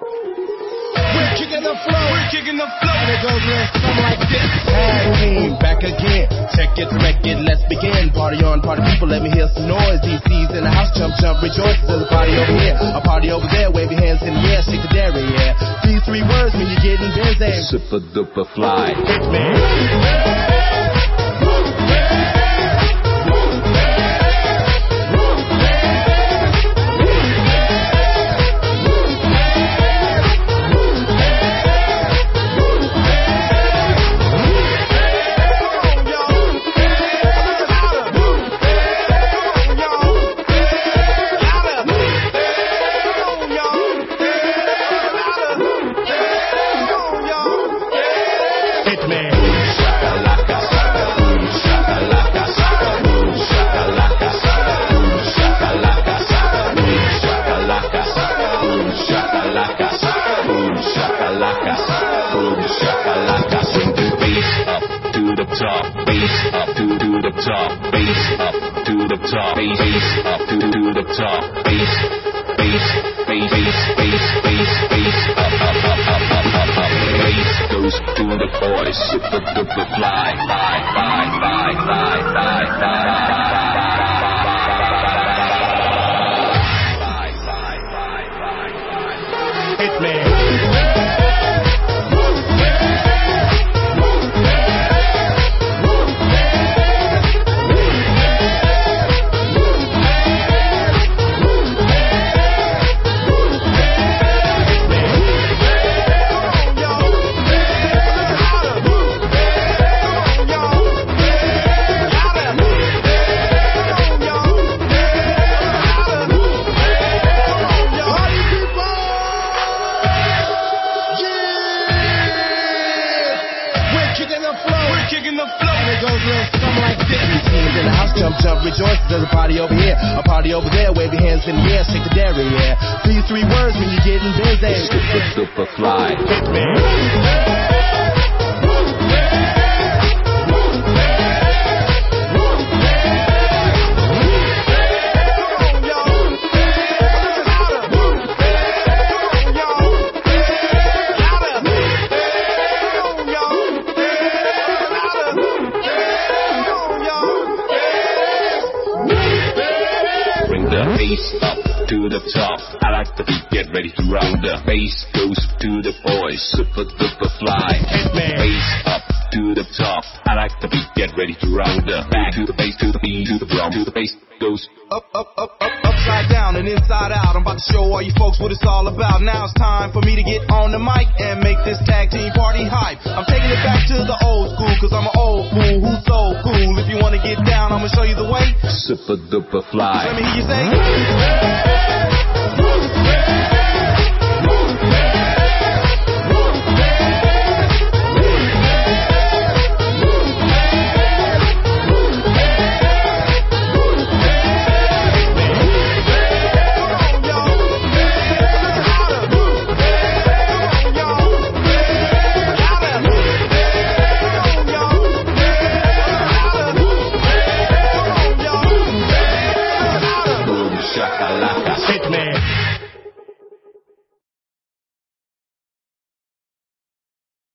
We're kicking the flow, and it goes something like this. Tag team, back again. Check it, wreck it, let's begin. Party on, party people, let me hear some noise. DC's in the house, jump, jump, rejoice. There's a party over here, a party over there. Wave your hands in the air, shake the dairy, yeah. These three words when you're getting busy. Super duper fly. Hit me. Super duper fly, fly, fly, fly, fly, fly, fly. Hit me. Jump, jump, rejoice, there's a party over here, a party over there, wave your hands in the air, shake the dairy, yeah. These three words when you're getting busy. Super duper fly. Hit me. Up to the top, I like the beat, get ready to round. The bass goes to the boys, super duper fly. Bass up to the top, I like the beat, get ready to round. The back to the bass, to the beat, to the drum, to the bass goes up, upside down and inside out. I'm about to show all you folks what it's all about. Now it's time for me to get on the mic and make this tag team party hype. I'm taking it back to the old school, cause I'm an old fool who's so cool. If you wanna get down, I'ma show you the way. Super duper fly. Let me hear you say